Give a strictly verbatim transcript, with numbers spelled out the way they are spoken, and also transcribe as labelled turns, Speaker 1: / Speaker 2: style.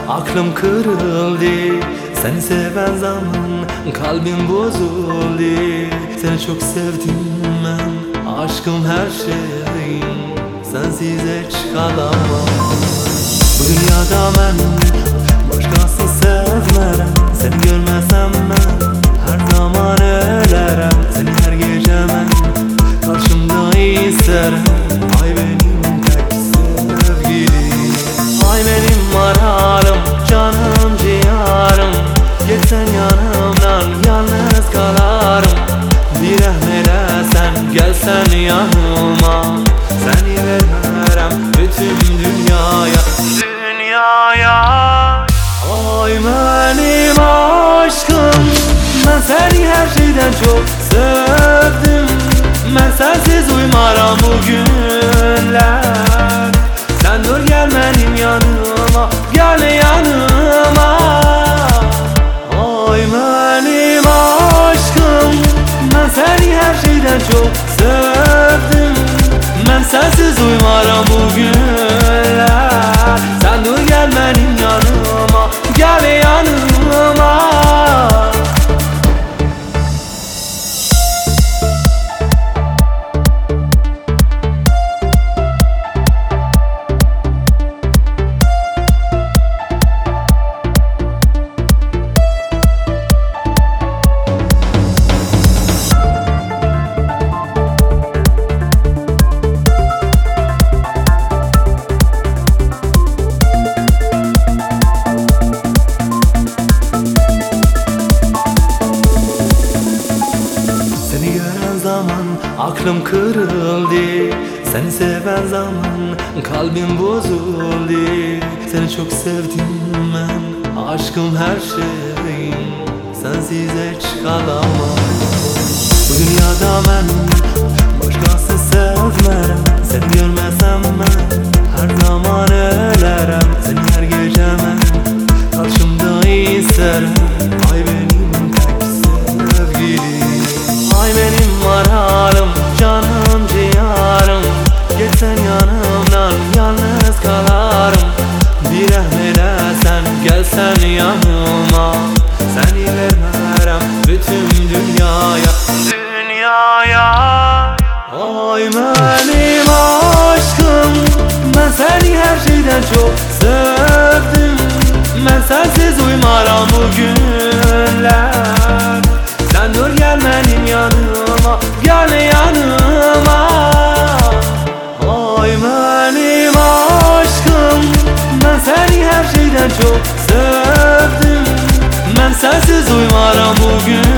Speaker 1: aklım kırıldı. Seni seven zaman kalbim bozuldu. Seni çok sevdim ben, aşkım her şeyim. Sensiz hiç kalamam. Bu dünyada ben başkasını sevmerem. Seni görmesem ben her zaman ölerem. Seni her gece ben karşımda isterim. Ay benim tek sevgilim, ay benim maralım, canım ciğerim. Geçsen yanımdan yalnız kalarım. Bir rahmedesen gelsen yanıma. Seni vermem bütün dünyaya, dünyaya. Ay benim aşkım, ben seni her şeyden çok sevdim. Ben sensiz uymaram bu günler. Sen dur gel benim yanıma, gel yanıma. Ay benim aşkım, ben seni her şeyden çok sevdim. Ben sensiz uymaram bu günler. Sen dur gel benim yanıma, gel yanıma. Aklım kırıldı. Seni seven zaman kalbim bozuldu. Seni çok sevdim ben, aşkım her şeyim. Sensiz hiç kalamam. Bu dünyada ben başkasını sevmerem. Seni görmesem ben her zaman ölerem. Seni her gece ben karşımda isterim. Ay benim tek sevgilim, ay benim maralım, canım ciğerim. Geçsen yanımdan yalnız kalarım. Bir rahmedesen gelsen yanıma. Seni vermem bütün dünyaya, dünyaya. Ay benim aşkım, ben seni her şeyden çok sevdim. Ben sensiz uymaram bu günler. Sen dur gel benim yanıma, gel yanıma. Ay benim aşkım, ben seni her şeyden çok sevdim. Ben sensiz uymaram bugün.